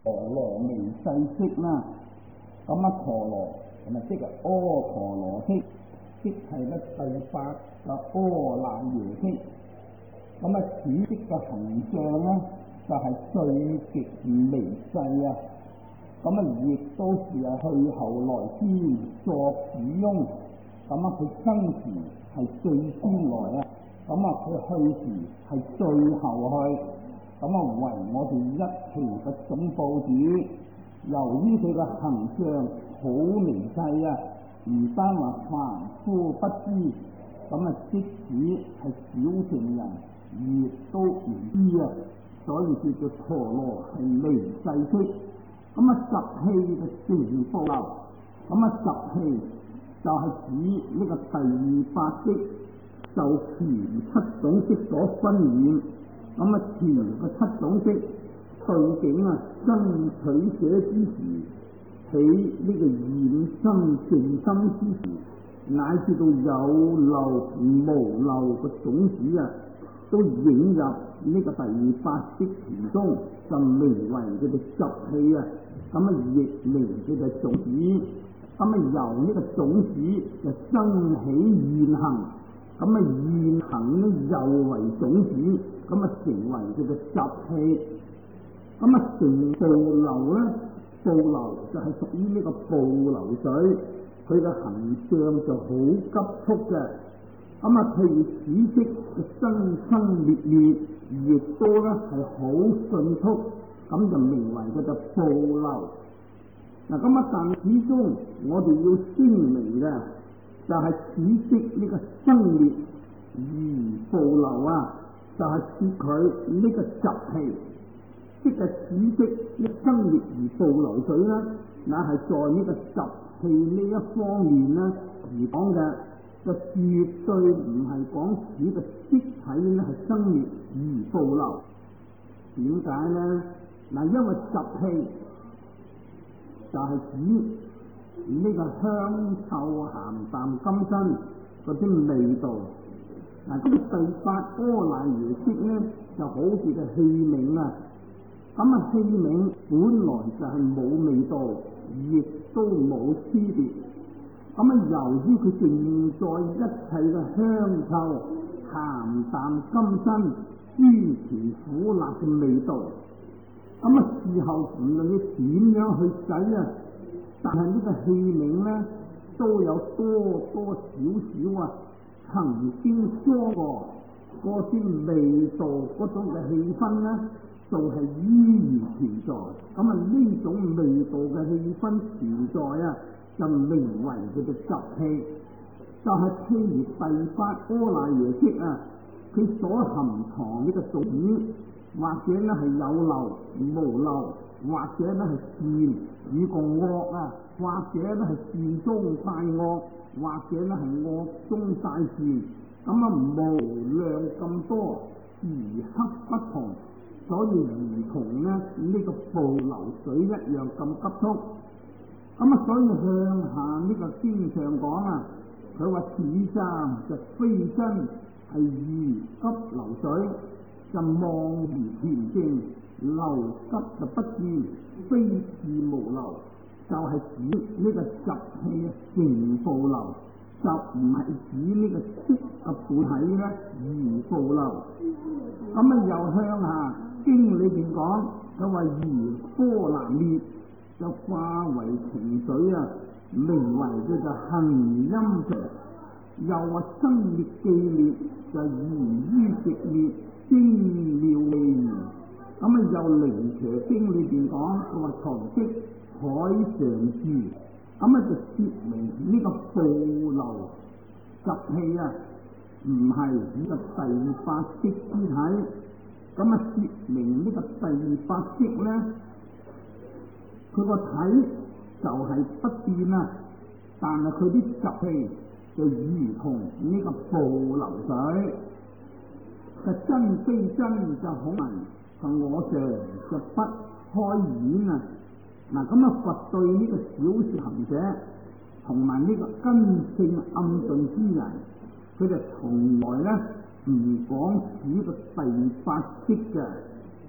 陀羅微細式啦。咁啊，陀羅咁啊，即係阿陀羅式，即係咧第八個阿賴耶識。咁啊，此式嘅行相咧就係最極微細啊！咁啊，亦都是去後來先作使用。咁啊，佢生時係最先來啊！咁啊，佢去時係最後去。咁啊，為我哋一期嘅總報主。由於佢嘅行相好微細啊，唔單話凡夫不知，咁啊，即使係小乘人亦都唔知啊，所以叫做陀羅係微細式。咁啊，十氣嘅成報流，咁啊，十氣就係指呢個第八識就前七種識所分染。咁啊，前嘅七種識對境啊，生取捨之時，起呢個染心淨心之時，乃至到有漏無漏嘅種子啊，都引入呢個第八識其中，就名為佢哋十氣啊。咁啊，亦名佢哋種子。咁啊，由呢個種子就生起現行。咁啊，現行呢又為種子，咁啊成為佢嘅十氣。咁啊，成報流咧，報流就係屬於呢個報流水，佢嘅行相就好急速嘅。咁啊，譬如此式嘅生生滅滅，亦都咧係好迅速，咁就名為佢嘅報流。嗱，咁啊，但始終我哋要聲明嘅就係此式呢個生滅而報流啊，就係指佢呢個習氣。即係此式一生滅而報流水咧，乃係在呢個習氣呢一方面咧而講嘅，就絕對唔係講此個色體咧係生滅而報流。點解咧？嗱，因為習氣就係指呢個香臭鹹淡甘辛嗰啲味道。嗱，咁第八阿賴耶識咧就好似個器皿啊。咁啊，器皿本來就係冇味道，亦都冇差別。咁啊，由於佢盛載一切嘅香臭、鹹淡、甘辛、酸甜苦辣嘅味道，咁啊，事後無論你點樣去洗啊，但係呢個器皿咧都有多多少少啊曾經裝過嗰啲味道嗰種嘅氣氛咧，就係依然存在。咁啊，呢種味道嘅氣氛存在啊，就名為佢嘅習氣。就係譬如第八阿賴耶識啊，佢所含藏呢個種子，或者咧係有漏無漏，或者咧係善與共惡啊，或者咧係善中帶惡，或者咧係惡中帶善。咁啊，無量咁多，時刻不同。所以如同咧呢個報流水一樣咁急速。咁啊，所以向下呢個經上講啊，佢話此暫就非真，係如急流水，就望如恬靜，流急就不見，非是無流，就係指呢個習氣成報流，就唔係指呢個色嘅本體咧而報流。咁啊，又向下經裏邊講，佢話如波瀾滅，就化為情緒啊，名為叫做行陰場。又話生滅記滅，就言於直滅，精妙未完。咁啊，又靈邪經裏邊講，佢話藏識海常住。咁啊，就說明呢個報流習氣啊，唔係呢個第八識之體。咁啊，說明呢個第八識咧，佢個體就係不變啦，但係佢啲習氣就如同呢個報流水，嘅真非真就好難，同我常就不開演啊！嗱，咁啊，佛對呢個小說行者同埋呢個根性暗頓之人，佢就從來咧唔講此個第八識嘅。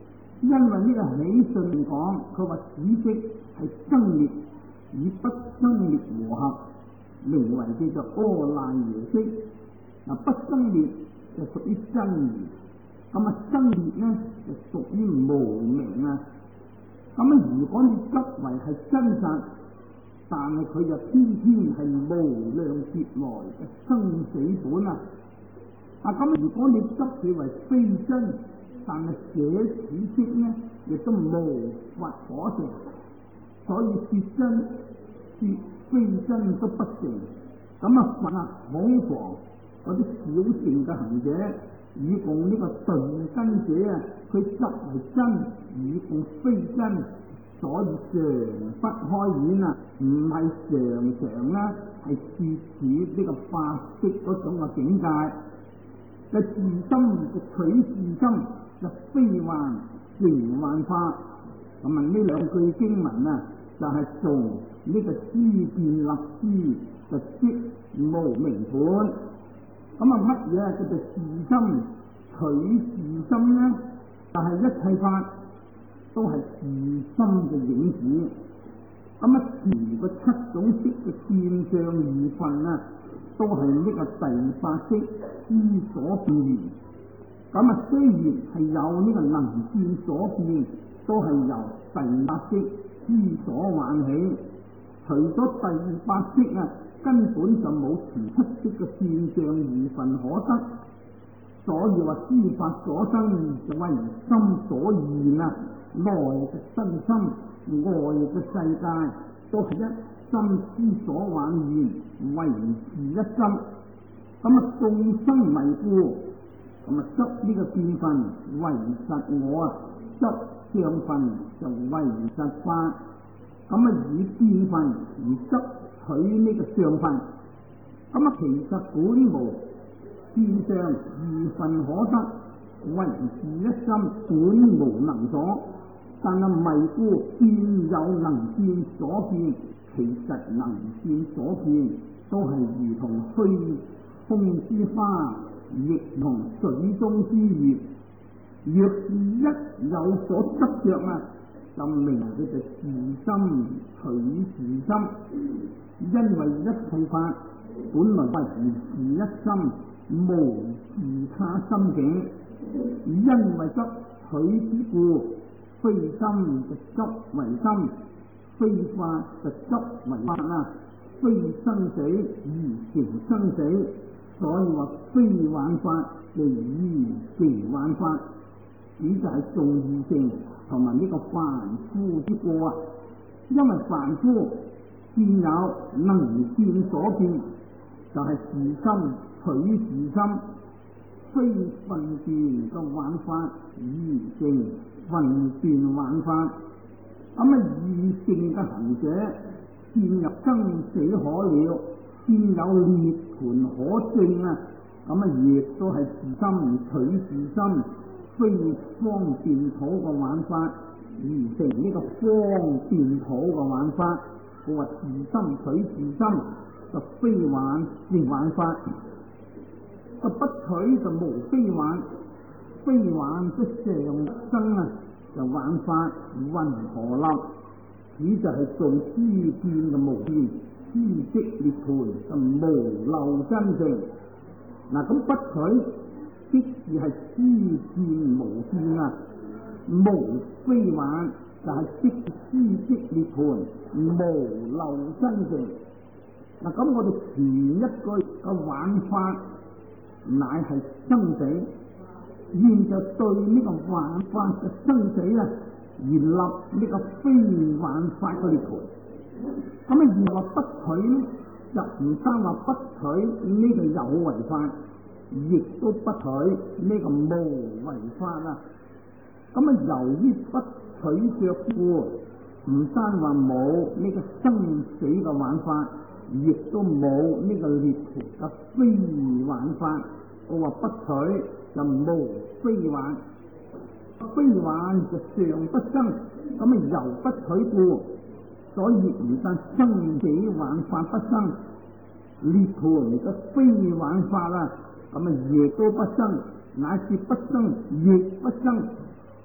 因為呢個喜訊講，佢話此即係生滅與不生滅和合，名為叫做阿賴耶識。嗱，不生滅就屬於真如，咁啊生滅呢就屬於無明啊。咁啊，如果你執為係真實，但係佢就偏偏係無量劫來嘅生死本啊！咁如果你執佢為非真，但係捨此識呢，亦都無法可成。所以說真說非真都不成。咁啊，恐防嗰啲小乘嘅行者，以共呢個頓真者啊，佢執為真，以共非真，所以常不開演啊，唔係常常啦，係設此呢個法識嗰種嘅境界嘅自心嘅取自心，就非幻成幻法。咁啊，呢兩句經文啊，就係從呢個知見立知，就即無明盤。咁啊，乜嘢叫做自心取自心呢？就係一切法都係自心嘅影子。咁啊，前個七種識嘅見相二分啊，都係呢個第八識知所變現。咁啊，雖然係有呢個能見所變，都係由第八識知所喚起。除咗第八識啊，根本就冇前七識嘅見相二分可得。所以話知法所生就為心所現啊，內嘅身心，外嘅世界都係一心之所幻現，為是一心。咁啊，眾生迷故，咁啊執呢個見分為實我啊，執相分就為實法。咁啊，以見分而執取呢個相分。咁啊，其實本無見相二分可得，為是一心本無能所。但係迷故見有能見所見，其實能見所見都係如同虛空之花，亦同水中之月。若是一有所執着啊，就明佢就自心取自心。因為一切法本來為是一心，無自他心境，因為執取之故，非心就執為心，非法就執為法啊，非生死而成生死。所以話非幻法就依成幻法，只就係重異性同埋呢個凡夫之過啊。因為凡夫見有能見所見，就係自心取自心，非分辨嘅幻法而成分辨幻法。咁啊，異性嘅行者見入生死可了，見有涅槃可證啊，咁啊亦都係自心取自心，非方便土嘅玩法而成呢個方便土嘅玩法。佢話自心取自心就非玩成玩法，就不取就無非玩，非玩即上生啊，就玩法云何立？此就係做知見嘅無變，知識涅槃就無漏真正。嗱，咁不取即是係知見無變啊，無非玩就係即知識涅槃無漏真正。嗱，咁我哋前一句嘅玩法乃係生死，現就對呢個玩法嘅生死啊，而立呢個非玩法嘅涅槃。咁啊，而話不取呢，就唔單話不取呢個有為法，亦都不取呢個無為法啊。咁啊，由於不取着故，唔單話冇呢個生死嘅玩法，亦都冇呢個涅槃嘅非玩法。我話不取就無非玩，非玩就常不生。咁啊，由不取故，所以唔但生死玩法不生，涅槃嘅非玩法啦，咁啊亦都不生，乃至不生亦不生。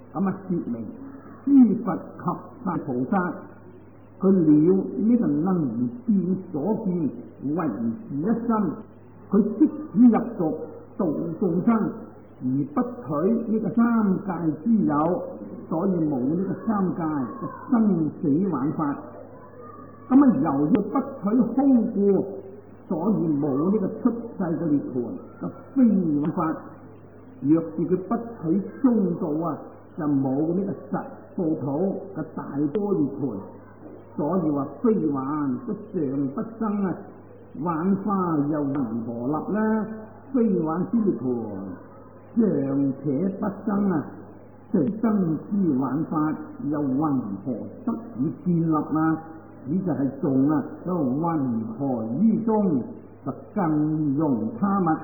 咁說明諸佛及大菩薩佢了呢個能見所見唯是一心，佢即使入俗度眾生，而不取呢個三界之有，所以冇呢個三界嘅生死玩法。咁由於不取空故，所以冇呢個出世嘅涅槃嘅非玩法。若是佢不取中道就冇呢個實報土嘅大多涅槃。所以話非玩不常不生玩花又如何立呢？非玩之涅槃尚且不生最生之玩法又云何得以建立只就係眾都云何於中就更容他物。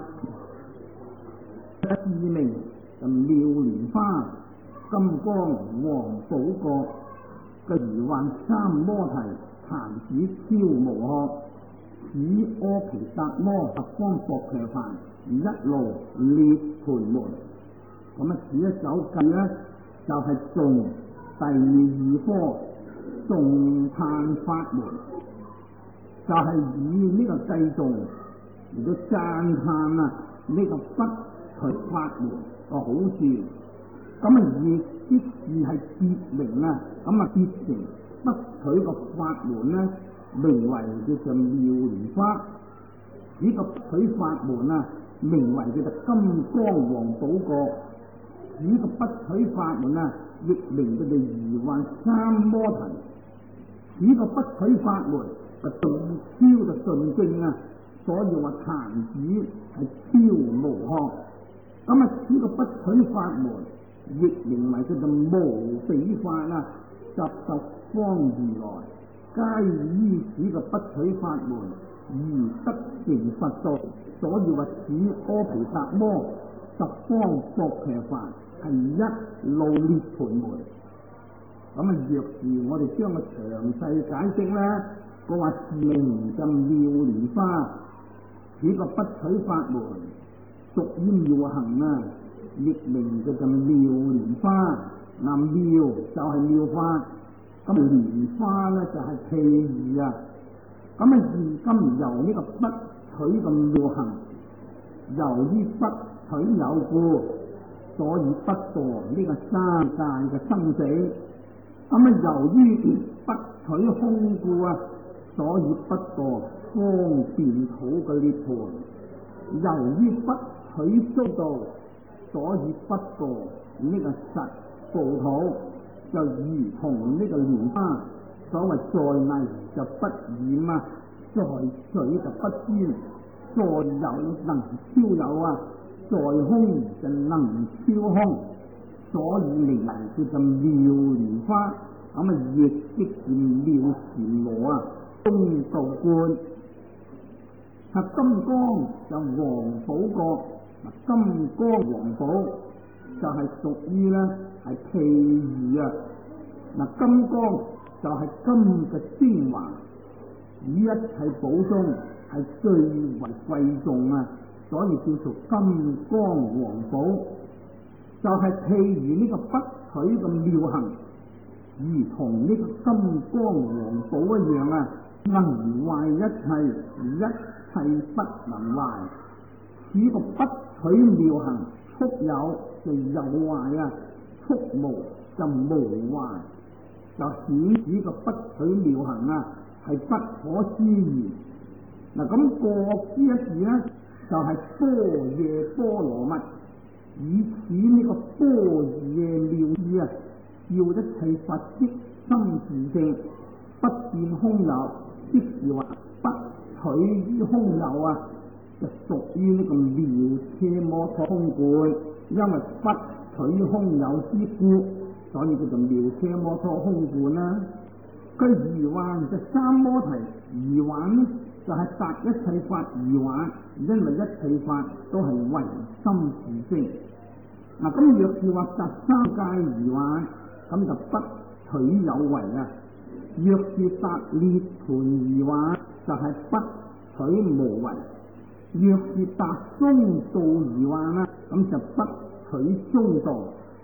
自名就妙蓮花、金剛、黃寶國嘅如幻三摩提，彈指超無學，此阿毗達摩十方薄伽梵一路涅槃門。咁此一首偈就係頌第二科頌歎法門，就係以呢個偈頌嚟到讚歎呢個不取法門個好處。咁亦即是係結明結成不取個法門名為叫做妙蓮花。呢個不取法門名為叫做金剛黃寶國。呢個不取法門亦名叫做如幻三摩提。呢個不取法門就頓超就頓正所以話彈指係超無學。咁呢個不取法門亦名為叫做無比法集十方如來皆依此個不取法門而得成佛道。所以話此阿毗達摩十方薄伽梵係一路涅槃門。咁若是我哋將個詳細解釋佢話自名就妙蓮花，此個不取法門屬於妙行亦名叫做妙蓮花。妙就係妙法，咁蓮花就係譬喻咁現今由呢個不取嘅妙行，由於不取有故，所以不墮呢個三界嘅生死。由於不取空故所以不墮方便土嘅涅槃。由於不取中道，所以不墮呢個實報土，就如同呢個蓮花，所謂在泥就不染在水就不沾，在有能超有在空就能超空，所以名為叫做妙蓮花。亦即是妙禪羅中道觀。金剛就黃寶國，金剛黃寶就係屬於係譬喻金剛就係金嘅精華，以一切寶中係最為貴重所以叫做金剛黃寶。就係譬如呢個不取嘅妙行，如同呢個金剛黃寶一樣能壞一切，一切不能壞。此個不取妙行，速有就有壞速無就無壞，就顯示個不取妙行係不可思議。咁過之一字就係般若波羅蜜，以此呢個般若妙意要一切佛即心自性，不見空有，即是話不取於空有就屬於呢個妙車摩托空觀。因為不取空有之故，所以叫做妙車摩托空觀佢如幻就三摩提，如幻就係達一切法如幻，因為一切法都係唯心自性。咁若是話達三界如幻，咁就不取有為若是達涅槃如幻，就係不取無為。若是達中道如幻咁就不取中道。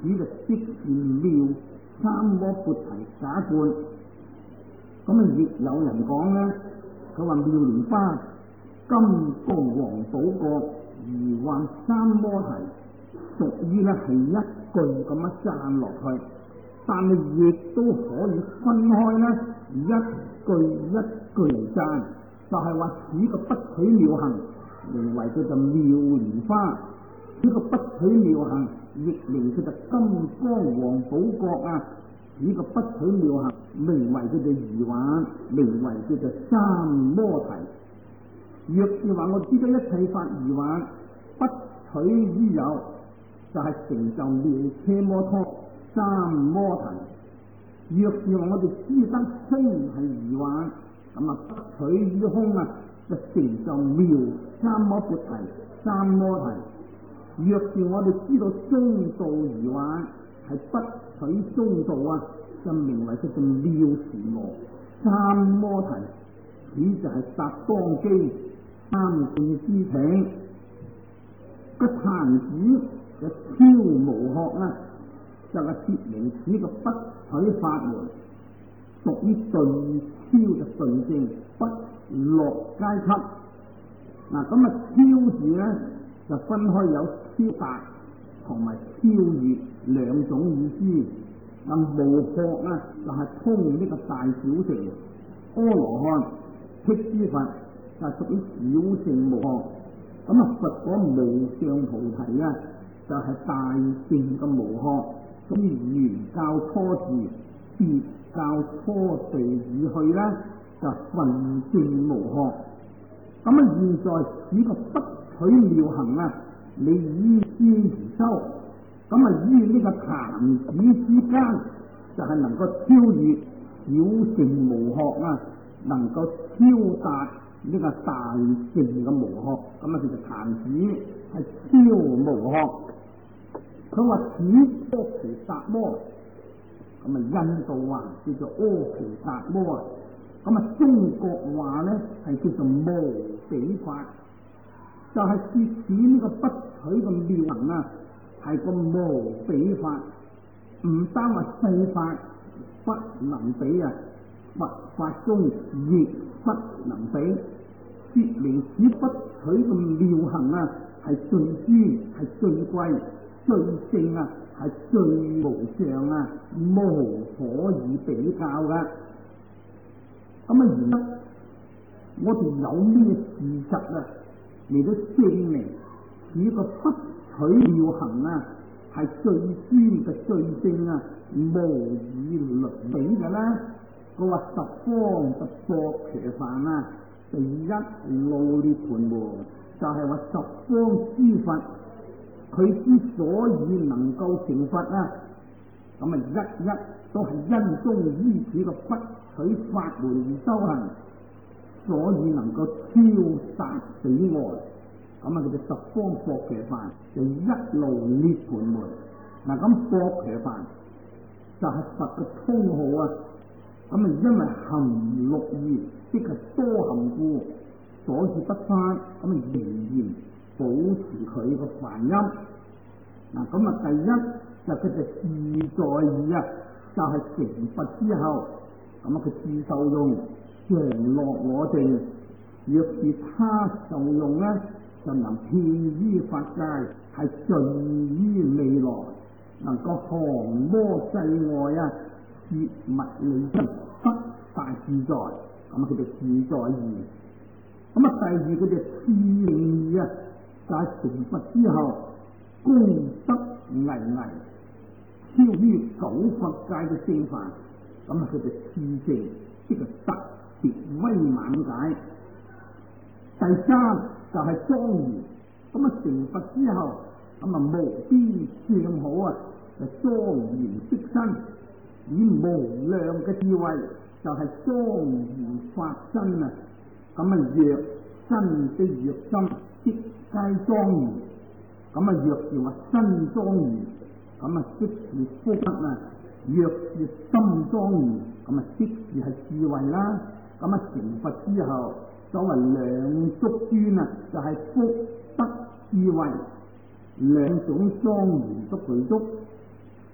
此嘅即是妙三摩缽提假觀。咁亦有人講咧，佢話妙蓮花金剛王寶國而幻三摩提，屬於咧係一句咁樣讚落去，但係亦都可以分開咧一句一句嚟讚，就係話此個不取妙行，名為叫做妙蓮花；呢個不取妙行，亦名叫做金剛王寶國啊！呢個不取妙行，名為叫做疑幻，名為叫做三摩提。若是話我知道一切法疑幻，不取於有，就係成就妙車摩托三摩提。若是話我哋知得空係疑幻，咁啊不取於空啊，就成就妙三摩缽提三摩提。若是我哋知道中道疑幻，係不取中道啊，就名為叫做妙時羅三摩提。此就係達當機三句之請。個壇子嘅超無學啊，就係說明此個不取法門屬於最超嘅純正，不落階級。嗱，咁啊超字咧就分開有超達同埋超越兩種意思。無學啊就係通呢個大小乘，阿羅漢辟支佛就係屬於小乘無學。咁啊佛果無上菩提啊就係大乘嘅無學。所以原教初時，別教初地已去咧，就分正無學。咁啊現在此個不取妙行啊，你依師而修。咁啊，於呢個壇子之間，就係能夠超越小乘無學啊，能夠超達呢個大乘嘅無學。咁啊，其實壇子係超無學。佢話此阿毗達摩，咁啊印度話叫做阿毗達摩啊，咁啊中國話咧係叫做無比法，就係說此呢個不取嘅妙行啊。係個無比法，唔單話世法不能比啊，佛法中亦不能比。說明此不取嘅妙行啊，係最尊、係最貴、最正啊，係最無上啊，無可以比較噶。咁啊，而家我哋有咩事實啊嚟到證明此個不取妙行啊，係最尊嘅最正啊，無以倫比嘅啦。佢話十方十國騎梵啊，第一路涅盤門，就係話十方諸佛，佢之所以能夠成佛啊，咁啊一一都係因中依此個不取法門而修行，所以能夠超達彼外。咁啊，佢哋十方博騎梵就一路涅盤門。嗱，咁博騎梵就係佛嘅通號啊。咁啊，因為含六義，即係多含故，所以不翻。咁啊，仍然保持佢個梵音。嗱，咁啊，第一就佢就自在義啊，就係成佛之後，咁啊，佢自受用，常樂我淨。若是他受用咧，就能遍於法界，係盡於未來，能夠降魔世外啊，切物理身，不大自在。咁啊，佢哋自在義。咁啊，第二佢哋次令義啊，就係成佛之後，功德巍巍，超於九佛界嘅聖梵。咁啊，佢哋次性，即係特別威猛解。第三就係莊嚴，咁啊成佛之後，咁啊無邊相好啊，就莊嚴色身，以無量嘅智慧，就係莊嚴法身啊。咁啊若身的若心，即皆莊嚴。咁啊若是話身莊嚴，咁啊即是福德啊；若是心莊嚴，咁啊即是係智慧啦。咁啊成佛之後，所謂兩足尊啊，就係福德智慧兩種莊嚴都具足。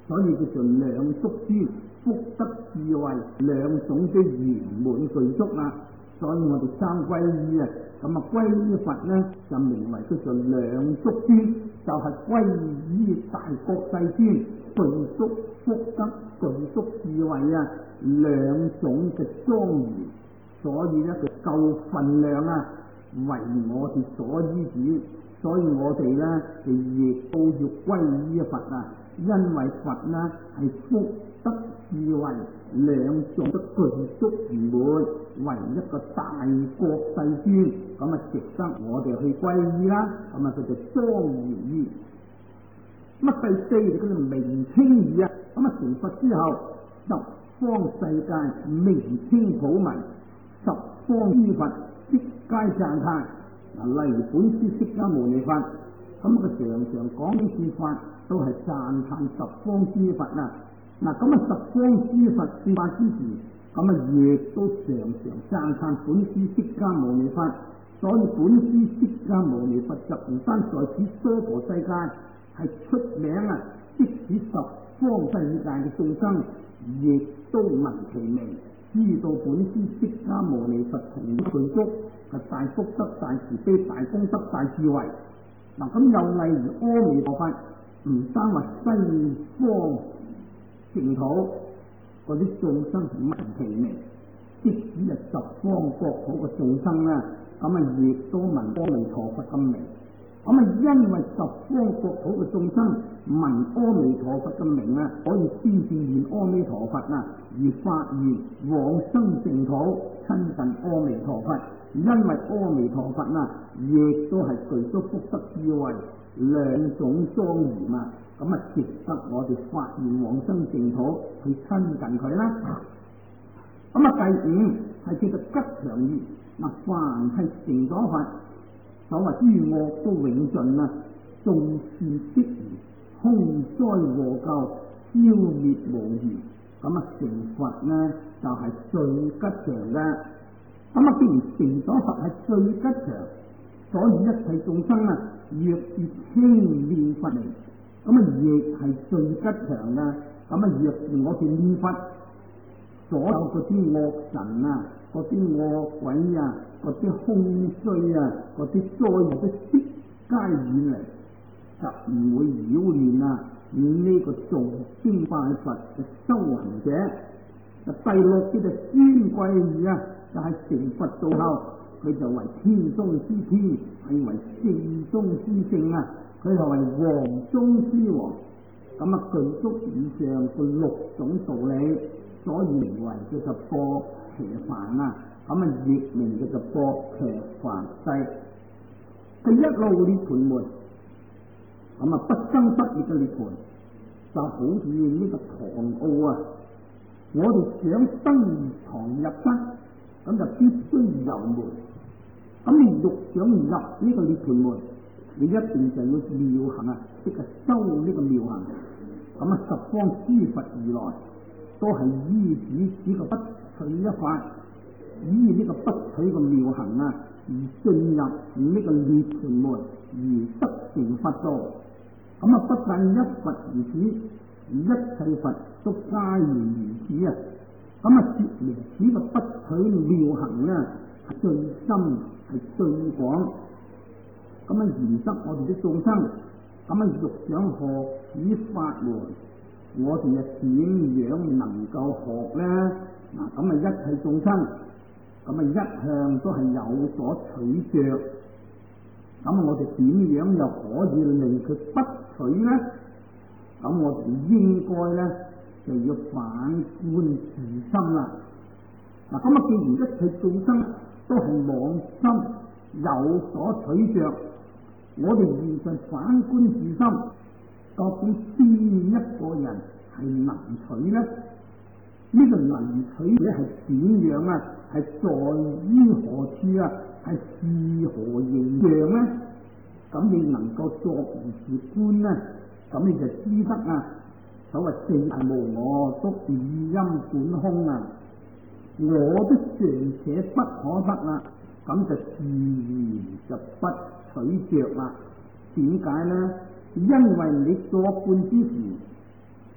所以叫做兩足尊，福德智慧兩種嘅圓滿具足啦。所以我哋三歸依啊，咁啊歸依佛呢，就名為叫做兩足尊，就係歸依大國世尊，具足福德、具足智慧啊，兩種嘅莊嚴。所以咧，佢夠份量啊，為我哋所依止。所以我哋咧就亦都要歸依佛啊，因為佛呢係福德智慧兩種都具足圓滿，為一個大國世尊，咁啊值得我哋去歸依啦。咁啊叫做莊嚴依。咁啊第四就叫做明清義啊。咁啊成佛之後，十方世界明清普聞，十方諸佛悉皆讚歎。嗱，例如本師釋迦牟尼佛，咁佢常常講呢啲法都係讚歎十方諸佛啊。嗱，咁啊十方諸佛說法之時，咁啊亦都常常讚歎本師釋迦牟尼佛。所以本師釋迦牟尼佛就唔單在此娑婆世界係出名啊，即使十方世界嘅眾生亦都聞其名，知道本師釋迦牟尼佛同具足係大福德、大慈悲、大功德、大智慧。嗱，咁又例如阿彌陀佛，唔單話西方淨土嗰啲眾生聞其名，即使係十方國土嘅眾生啦，咁啊亦都聞阿彌陀佛嘅名。咁啊，因為十方國土嘅眾生聞阿彌陀佛嘅名啊，可以先至現阿彌陀佛啊，而發願往生淨土，親近阿彌陀佛。因為阿彌陀佛啊，亦都係具足福德智慧兩種莊嚴啊，咁啊值得我哋發願往生淨土去親近佢啦。咁啊第五係叫做吉祥義。嗱，凡係成咗佛，所謂諸惡都永盡啊，眾善悉移，空災禍救，消滅無餘。咁啊成佛呢就係最吉祥嘅。咁啊，既然成咗佛係最吉祥，所以一切眾生啊，若是輕念佛名，咁啊亦係最吉祥嘅。咁啊，若是我哋念佛，所有嗰啲惡神啊、嗰啲惡鬼啊、嗰啲空衰啊、嗰啲災禍都悉皆遠離，就唔會擾亂啊呢個誦經拜佛嘅修行者。第六叫做尊貴義啊，就係成佛道後，佢就為天中之天，係為聖中之聖啊，佢就為王中之王。咁啊，具足以上嘅六種道理，所以名為叫做薄伽梵啊。咁啊，譯名叫做薄伽梵世。佢一路涅槃門，咁啊不生不滅嘅涅槃，就好似呢個唐奧啊。我哋想登堂入室，咁就必須遊門。咁你欲想入呢個涅槃門，你一定就要妙行啊，即係修呢個妙行。咁啊，十方諸佛而來，都係依止呢個不取一法，依呢個不取嘅妙行啊，而進入呢個涅槃門，而得成佛道。咁啊，不但一佛如此，一切佛都皆然如此啊！咁啊，說明此個不取妙行呢，係最深，係最廣。咁啊，然則我哋啲眾生，咁啊，欲想學此法門，我哋又點樣能夠學呢？嗱，咁啊，一切眾生，咁啊，一向都係有所取着。咁我哋點樣又可以令佢不取呢？咁我哋應該咧就要反觀自心啦。嗱，咁啊，既然一切眾生都係妄心有所取着，我哋現在反觀自心，究竟邊一個人係能取呢？呢個能取者係點樣啊？係在於何處啊？係是何形象呢？咁你能夠作如是觀呢？咁你就知得啊！所謂正係無我，都語音本空啊！我都尚且不可得啦，咁就自然就不取着啦。點解呢？因為你作觀之時，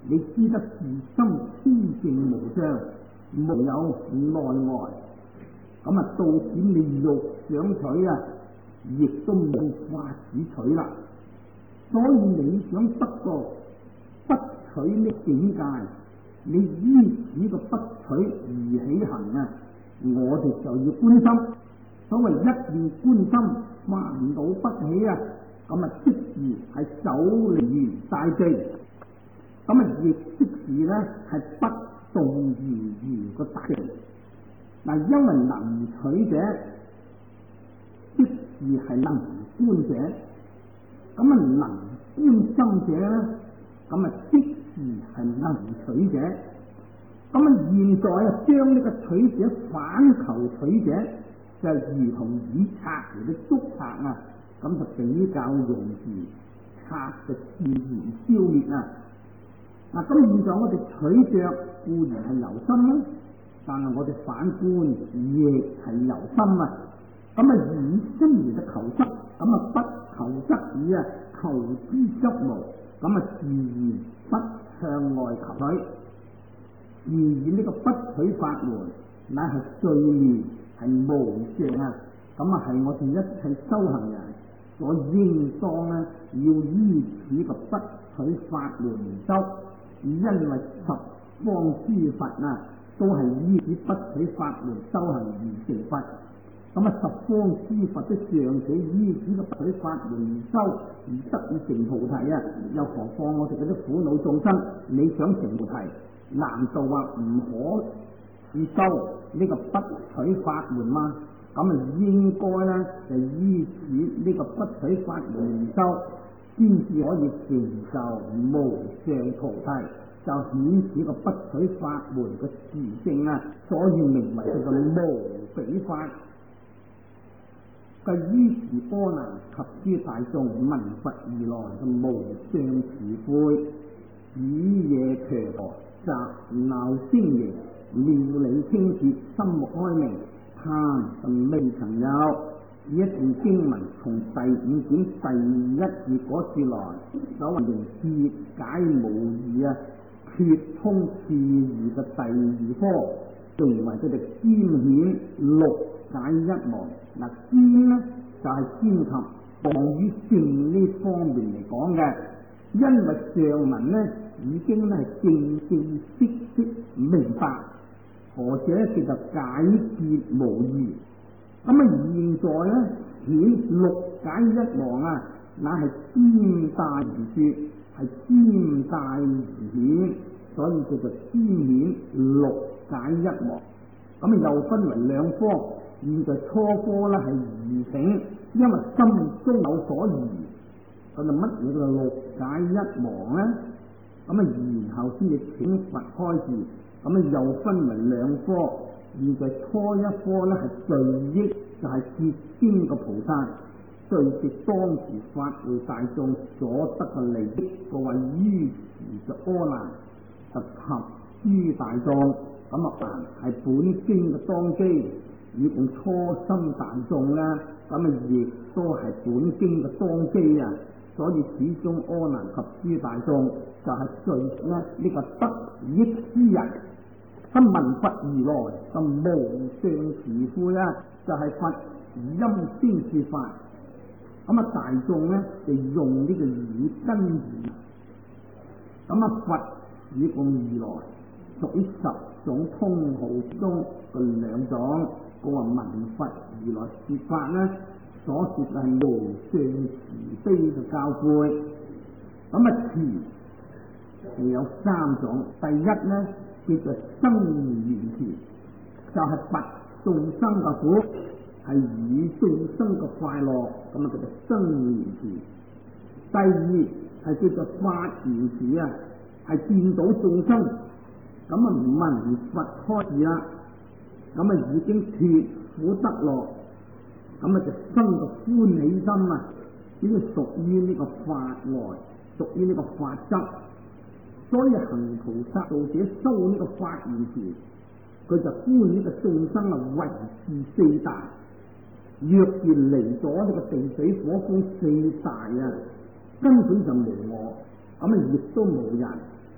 你知得自心清淨無相，無有內外，咁啊到此你欲想取啊，亦都冇法子取啦。所以你想得到不取呢境界，你依此個不取而起行啊，我哋就要觀心。所謂一念觀心，煩惱不起啊，咁啊即時係走離大地，咁啊亦即時咧係不動如個大地。嗱，因為能取者，即時係能觀者，咁啊能觀心者咧，咁啊即時係能取者。咁啊現在啊將呢個取者反求取者，就如同以賊嚟嘅捉賊啊，咁就比較容易賊就自然消滅啊。嗱，咁現在我哋取着固然係由心啦，但係我哋反觀亦係由心啊。咁啊以心嚟嘅求執，咁啊不求則已啊，求之則無，咁啊自然不向外求取。而呢個不取法門，乃係最妙係無上啊！咁啊係我哋一切修行人所應當咧，要依此個不取法門而修。因為十方諸佛啊，都係依此不取法門修行而成佛。咁啊，十方諸佛都尚且依此個不取法門而修而得以成菩提啊！又何況我哋嗰啲苦惱眾生，你想成菩提，難道話唔可以修呢個不取法門嗎？咁啊，應該咧就依此呢個不取法門而修，先至可以成就無上菩提，就顯此個不取法門嘅殊勝啊！所以名為叫做無比法。咁於是阿難及諸大眾聞佛而來嘅無上慈悲，雨夜伽羅雜鬧聲營，妙理清澈，心目開明，貪就未曾有。呢一段經文從第五卷第一節嗰處來，所謂揭解無疑啊，決通事宜嘅第二科，仲為佢哋兼顯六解一無。嗱，兼呢就係兼及放於正呢方面嚟講嘅，因為上文呢已經係正正式式明白，或者叫做解結無疑。咁啊，現在咧顯六解一無啊，乃係兼帶而說，係兼帶而顯，所以叫做兼顯六解一無。咁啊，又分為兩科。現在初科咧係疑請，因為心中有所疑，咁就乜嘢叫六解一無咧？咁啊，然後先至請佛開示。咁啊，又分為兩科。現在初一科咧係聚益，就係結經嘅菩薩，對住當時法會大眾所得嘅利益，個為於時就阿難就及諸大眾。咁啊，係本經嘅當機。以共初心大眾咧，咁啊亦都係本經嘅當機啊，所以始終阿難及諸大眾就係最咧呢個得益之人。咁聞佛而來，就無上慈悲啊，就係佛音聲說法。咁啊大眾咧就用呢個耳根耳。咁啊佛以共而來，屬於十種通號中嘅兩種。個話聞佛而來說法咧，所說嘅係無上慈悲嘅教誨。咁啊慈係有三種，第一咧叫做生緣慈，就係拔眾生嘅苦，係與眾生嘅快樂，咁啊叫做生緣慈。第二係叫做法緣慈啊，係見到眾生，咁啊聞佛開示啦。咁啊已經脫苦得樂，咁啊就生個歡喜心啊！呢個屬於呢個法外，屬於呢個法則。所以行菩薩道者修呢個法緣慈，佢就觀呢個眾生啊為是四大。若然離咗呢個地水火風四大啊，根本就無我，咁啊亦都無人，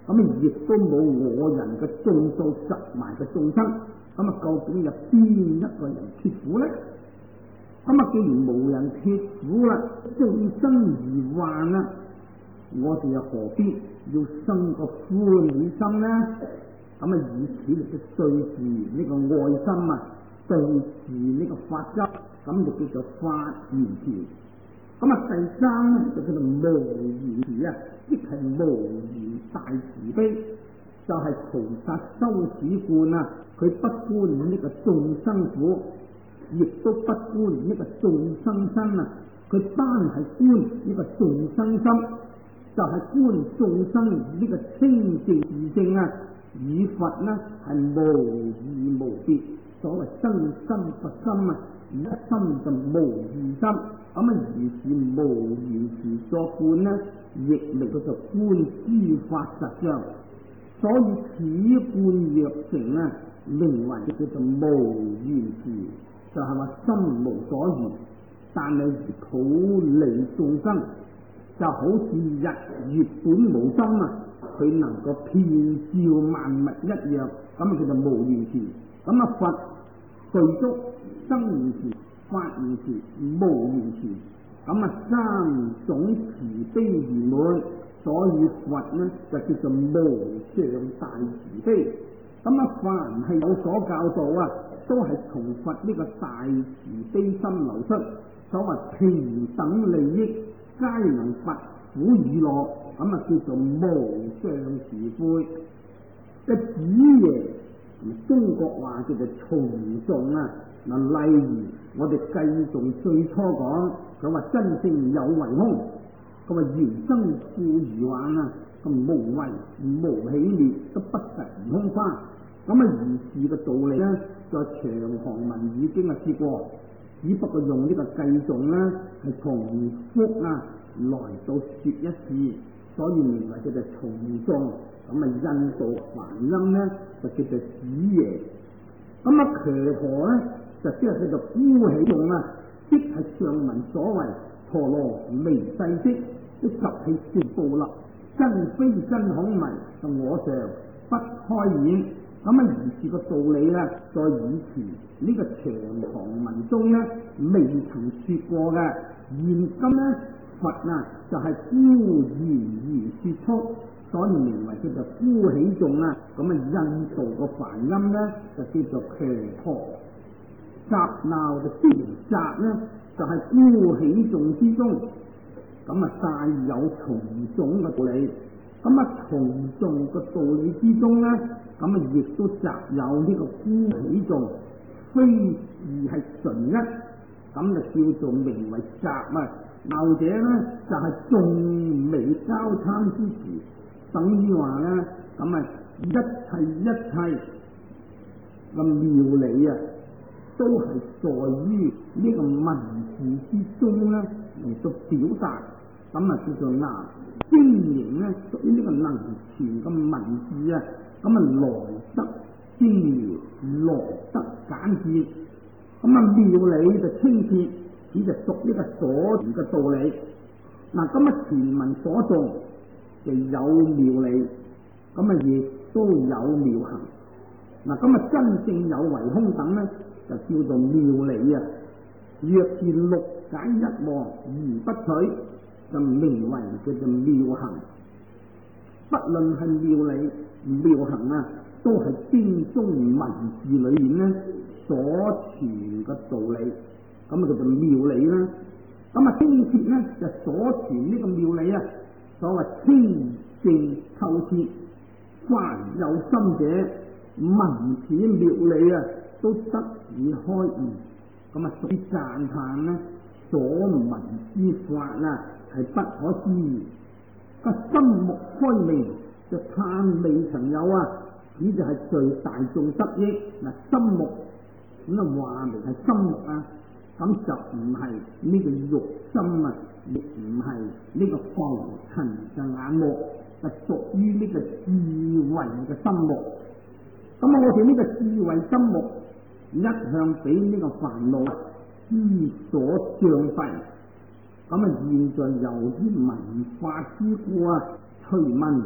亦都冇我人嘅眾數集埋嘅眾生，究竟有邊一個人脫苦呢？既然無人脫苦啦，眾生而患啦，我哋又何必要生個歡喜心呢？以此嚟去對治呢個愛心啊，對治呢個法執，就叫做法緣慈。第三呢，就叫做無緣慈啊，即係無緣大慈悲，就係菩薩修止觀啊，佢不觀呢個眾生苦，亦都不觀呢個眾生身啊，佢單係觀呢個眾生心，就係觀眾生呢個清淨自性啊，與佛呢係無異無別。所謂真心佛心啊，一心就無異心。如是無緣慈作觀呢，亦名叫做觀諸法實相。所以此觀若成啊，名為叫做無緣慈，就係話心無所緣，但係普利眾生，就好似日月本無心啊，佢能夠遍照萬物一樣，叫做無緣慈。佛具足生緣慈、法緣慈、無緣慈，三種慈悲圓滿，所以佛呢就叫做無上大慈悲。凡係有所教導啊，都係從佛呢個大慈悲心流出。所謂平等利益，皆能拔苦與樂，叫做無上慈悲。嘅子爺，中國話叫做從眾啊。例如我哋繼續最初講，佢話真正有為空，佢話緣生故如幻啊，無為無起滅，都不實而空花。如是嘅道理呢，在長行文已經説過，只不過用呢個計頌呢係重複來到説一次，所以名為叫做重頌。印度梵音呢就叫做子爺。騎婆呢就即係叫做孤起頌啊，即係上文所謂陀羅微細色，即十氣全部立，真非真孔迷，我常不開演。如是個道理呢，在以前呢個長行文中呢未曾說過嘅，現今呢佛就係孤言而說出，所以名為叫做孤起頌啊。印度個梵音呢就叫做騎婆。雜鬧就必然雜呢，就係孤起頌之中，帶有從眾嘅道理。從眾嘅道理之中呢，亦都雜有呢個孤起頌，非而係純一，就叫做名為雜啊。後者呢就係眾未交參之時，等於話呢，一切嘅妙理啊，都係在於呢個文字之中呢嚟到表達，叫做經營呢屬於呢個能傳嘅文字啊，來得精妙，落得簡潔，妙理就清澈，只就屬呢個所傳嘅道理。前文所誦就有妙理，亦都有妙行。真正有為空等呢，就叫做妙理啊。若是六解一望而不取，就名為叫做妙行。不論係妙理妙行啊，都係經中文字裏面呢所傳嘅道理，叫做妙理啦。清澈呢就所傳呢個妙理啊，所謂清淨透徹，凡有心者聞此妙理啊，都得以開悟。屬於讚歎呢所聞之法係不可思議。心目開明就歎未曾有啊，此就係最大眾得益。心目話明係心目啊，就唔係呢個肉心啊，亦唔係呢個浮塵嘅眼目，係屬於呢個智慧嘅心目。我哋呢個智慧心目一向俾呢個煩惱之所障蔽。現在由於文化之故隨聞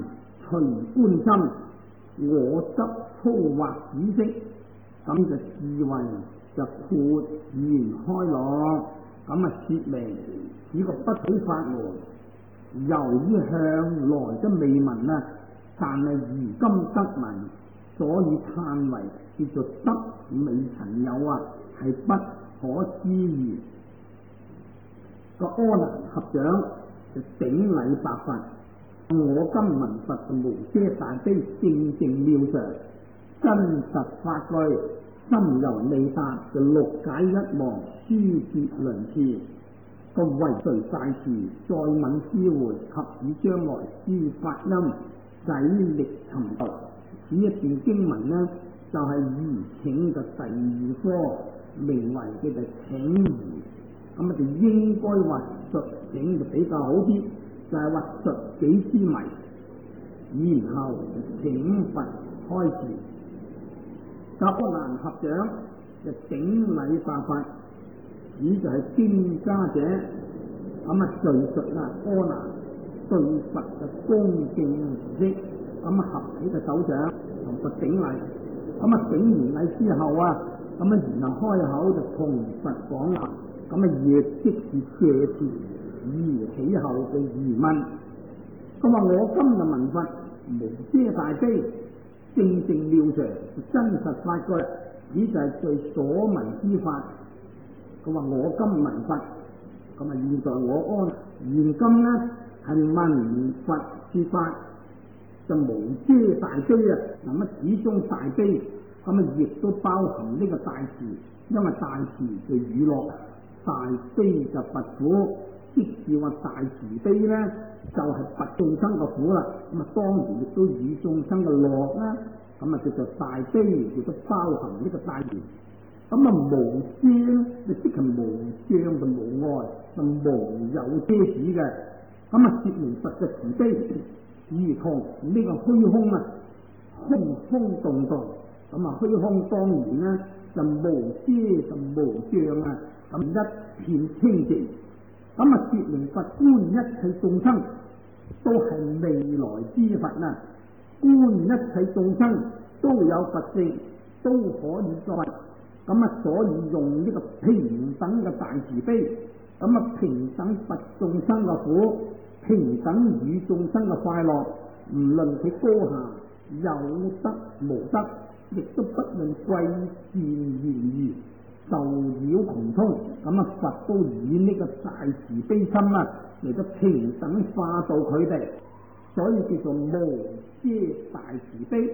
觀心，我執粗畫紫色，咁就智慧就豁然開朗。咁啊，說明呢個不體法門，由於向來都未聞啊，但係如今得聞，所以嘆為叫做得未曾有啊，係不可思議。個阿難合掌就頂禮白佛，我今聞佛無遮大悲，正正妙常，真實法句，心由未達，就六解一忘，書結輪次。個為誰大詞，再問思回，及以將來諸法音，仔力尋讀。呢一段經文呢，就係疑請嘅第二科，名為叫做請疑。咁我哋應該話述請就比較好啲，就係話述己之謎，然後請佛開示。阿難合掌就頂禮白佛，此就係經家者。咁啊，敘述阿難對佛嘅恭敬儀式，咁啊合起個手掌同佛頂禮。咁啊頂完禮之後啊，咁啊然後開口就同佛講啦。咁啊亦即是謝詞而起後嘅疑問。咁話我今日聞佛無遮大悲，正正妙常，真實法句，此就係最所聞之法。佢話我今聞佛，咁啊現在我現今呢係聞佛說法，就無遮大悲啊。嗱，乜始終大悲，咁啊亦都包含呢個大慈，因為大慈就與樂，大悲就拔苦，即是話大慈悲呢，就係拔眾生嘅苦啦。咁啊當然亦都與眾生嘅樂啦。咁啊叫做大悲，亦都包含呢個大慈。咁啊無遮咧，就即係無障就無礙，就無有遮止嘅。咁啊說明佛嘅慈悲，如同呢個虛空啊，空空洞洞。咁啊虛空當然呢，就無遮就無障啊，咁一片清淨。咁啊說明佛觀一切眾生都係未來之佛啊，觀一切眾生都有佛性，都可以作。咁啊所以用呢個平等嘅大慈悲，咁啊平等拔眾生嘅苦，平等與眾生嘅快樂，唔論佢高下，有得無得，亦都不論貴賤賢愚，受擾窮通。咁啊佛都以呢個大慈悲心啊嚟到平等化度佢哋，所以叫做無遮大慈悲。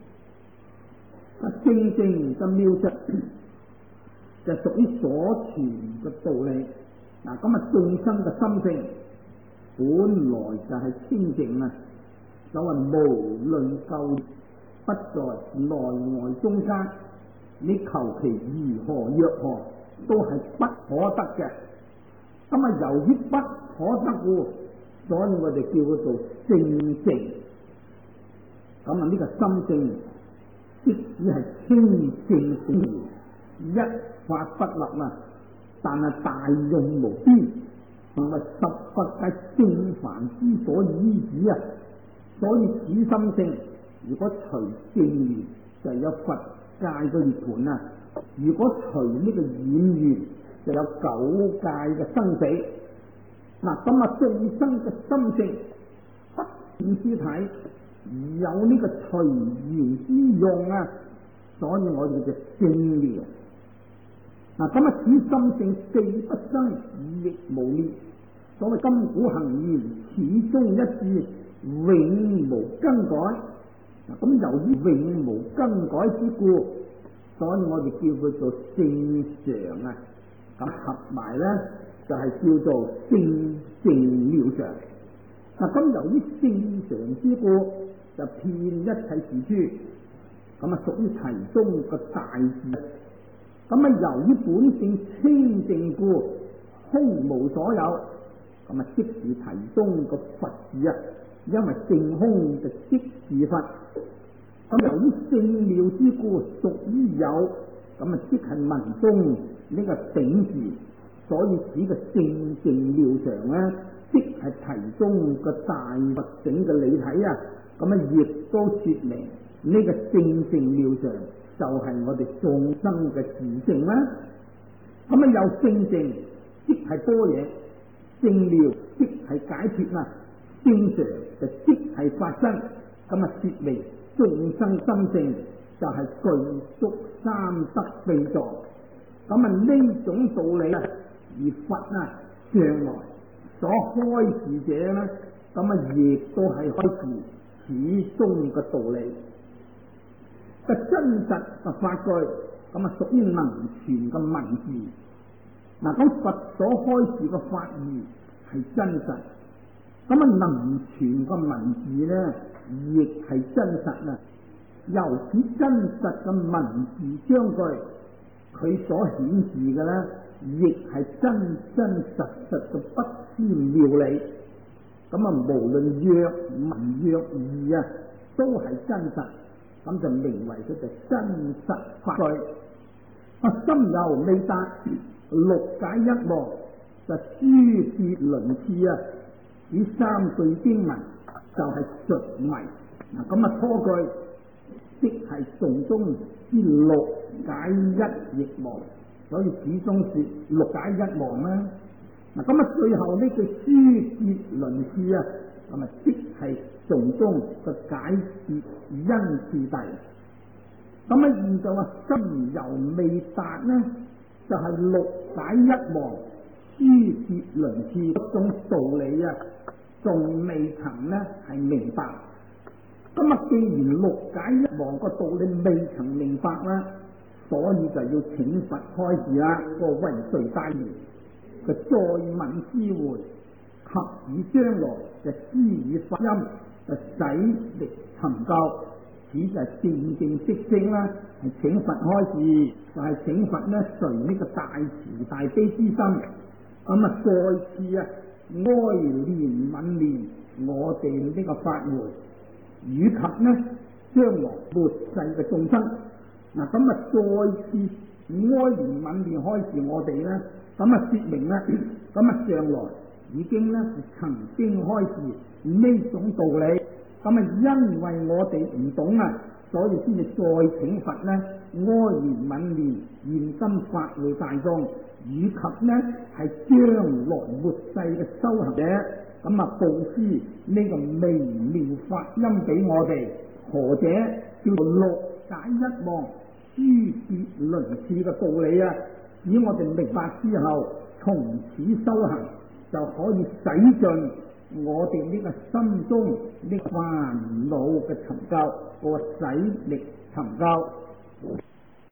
正正嘅妙質就屬於所傳嘅道理。嗱，咁啊眾生嘅心性本來就係清淨啊，所謂無論垢不在內外中間，你求其如何若何都係不可得嘅。咁啊由於不可得故，所以我哋叫佢做性淨。咁啊呢個心性即使係清淨本然，一法不立啊，但係大用無邊，同埋十法界正凡之所依止啊。所以此心性如果隨正緣，就有佛界嘅涅槃啊；如果隨呢個染緣，就有九界嘅生死。嗱，咁啊眾生嘅心性不變之體，而有呢個隨緣之用啊，所以我哋就正了。嗱，咁啊此心性既不生亦無滅，所謂今古行言始終一致，永無更改。嗱，咁由於永無更改之故，所以我哋叫佢做正常啊。咁合埋咧就係叫做正正妙常。嗱，咁由於正常之故，就遍一切事諸，咁啊屬於其中個大智。咁啊由於本性清淨故，空無所有，咁啊即是其中個佛智啊。因為淨空就即是佛，咁由於聖妙之故，屬於有，咁啊即係文中呢個頂字，所以此個正正妙常咧，即係其中個大佛頂嘅理體啊。 咁亦都説明呢個正正妙常就係我哋眾生嘅自性啦。咁有正正即係般若，正妙即係解脫啦，正常就即係發生。咁説明眾生心性就係具足三德秘藏。呢種道理而佛上來所開示者呢，亦都係開示此中嘅道理。個真實嘅法句，屬於能傳嘅文字。咁佛所開示嘅法義係真實，能傳嘅文字呢，亦係真實啊！由此真實嘅文字章句，佢所顯示嘅呢，亦係真真實實嘅不思妙理。無論若文若義都係真實，就名為佢就真實法句。心有未達，六解一忘，就諸別輪次呢三句經文就係述迷。初句即係頌中之六解一亦忘，所以始終說六解一忘啦。最後呢句諸別輪次即係頌中嘅解別因次第。現在心猶未達呢，就係六解一忘、諸別輪次一種道理仲未曾呢係明白。既然六解一忘個道理未曾明白啦，所以就要請佛開示啦。個為誰大言？就再問思會，及以將來就施以法音，就使力尋究。此就係正正式聲啦，係請佛開示，就係請佛呢隨呢個大慈大悲之心，再次哀憐憫憐我哋呢個法會，以及呢將來末世嘅眾生。再次哀憐憫憐開示我哋呢，說明呢，將來已經呢曾經開示呢種道理。因為我哋唔懂所以先至再請佛呢哀憐憫憐現今法會大眾，以及呢係將來末世嘅修行者，布施呢個微妙法音俾我哋。何者叫做六解一忘、諸別輪次嘅道理使我哋明白之後，從此修行就可以洗盡我哋呢個心中呢煩惱嘅尋究，個洗力尋究。